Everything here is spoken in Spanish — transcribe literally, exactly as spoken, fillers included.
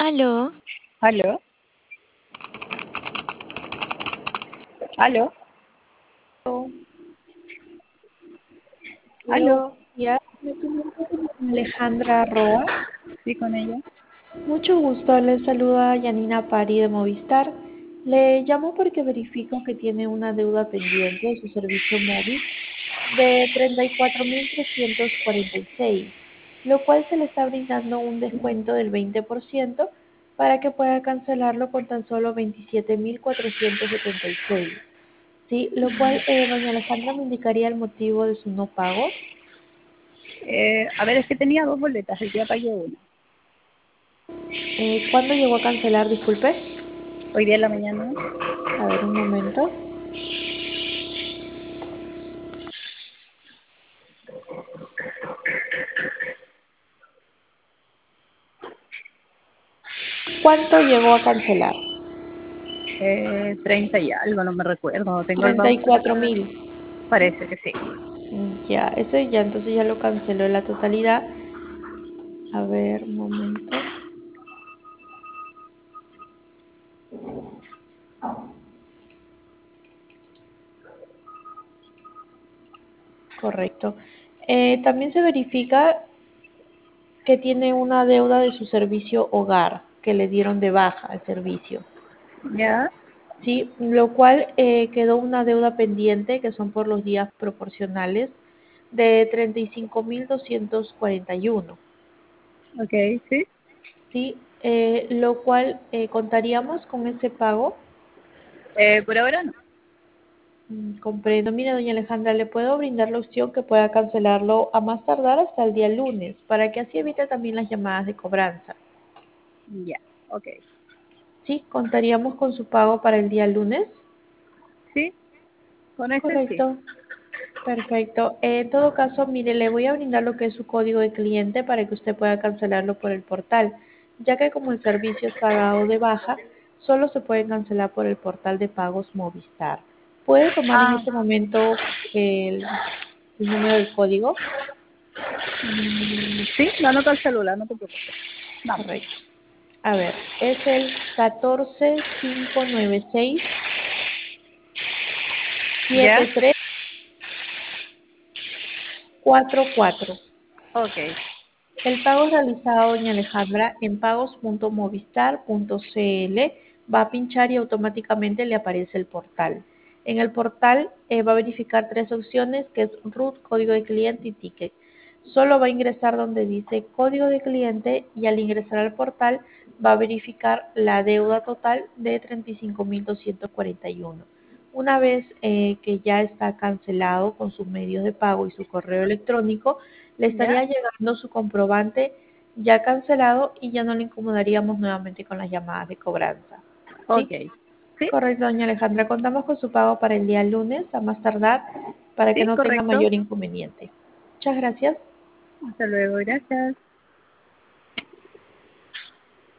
Aló, ¿Aló? ¿Aló? Hola, ¿Aló? buenos días. Me comunico con Alejandra Roa. Sí, con ella. Mucho gusto, les saluda Yanina Pari de Movistar. Le llamo porque verifico que tiene una deuda pendiente de su servicio móvil de treinta y cuatro mil trescientos cuarenta y seis, lo cual se le está brindando un descuento del veinte por ciento para que pueda cancelarlo con tan solo veintisiete mil cuatrocientos setenta y seis. Sí, lo cual, eh, doña Alejandra, me indicaría el motivo de su no pago. Eh, a ver, es que tenía dos boletas, y ya pagué una. Eh, ¿cuándo llegó a cancelar? Disculpe. Hoy día en la mañana. A ver, un momento. ¿Cuánto llegó a cancelar? Eh, treinta y algo, no me recuerdo. Tengo el Treinta y voucher cuatro acá. mil. Parece que sí. Ya, ese ya, entonces ya lo canceló en la totalidad. A ver, un momento. Correcto. Eh, también se verifica que tiene una deuda de su servicio hogar, que le dieron de baja al servicio. ¿Ya? Sí, lo cual eh, quedó una deuda pendiente, que son por los días proporcionales, de treinta y cinco mil doscientos cuarenta y uno. Ok, sí. Sí, eh, lo cual eh, contaríamos con ese pago. Eh, por ahora no. Mm, comprendo. Mire, doña Alejandra, le puedo brindar la opción que pueda cancelarlo a más tardar hasta el día lunes, para que así evite también las llamadas de cobranza. Ya, ok. Sí, contaríamos con su pago para el día lunes. Sí, con ese sí. Correcto. Perfecto. Eh, en todo caso, mire, le voy a brindar lo que es su código de cliente para que usted pueda cancelarlo por el portal, ya que como el servicio está dado de baja, solo se puede cancelar por el portal de pagos Movistar. ¿Puede tomar en Ah, este momento el, el número del código? mm, sí, lo anoto al celular, no te preocupes. Vamos. Correcto. A ver, es el catorce cinco nueve seis ¿Ya? siete tres cuatro cuatro. Ok. El pago realizado, doña Alejandra, en pagos punto movistar punto cl, va a pinchar y automáticamente le aparece el portal. En el portal eh, va a verificar tres opciones, que es root, código de cliente y ticket. Solo va a ingresar donde dice código de cliente y al ingresar al portal va a verificar la deuda total de treinta y cinco mil doscientos cuarenta y uno. Una vez eh, que ya está cancelado con sus medios de pago y su correo electrónico, le ¿Ya? estaría llegando su comprobante ya cancelado y ya no le incomodaríamos nuevamente con las llamadas de cobranza. Ok. ¿Sí? Sí, Correcto, doña Alejandra. Contamos con su pago para el día lunes, a más tardar, para que sí, no tenga correcto. mayor inconveniente. Muchas gracias. Hasta luego, gracias.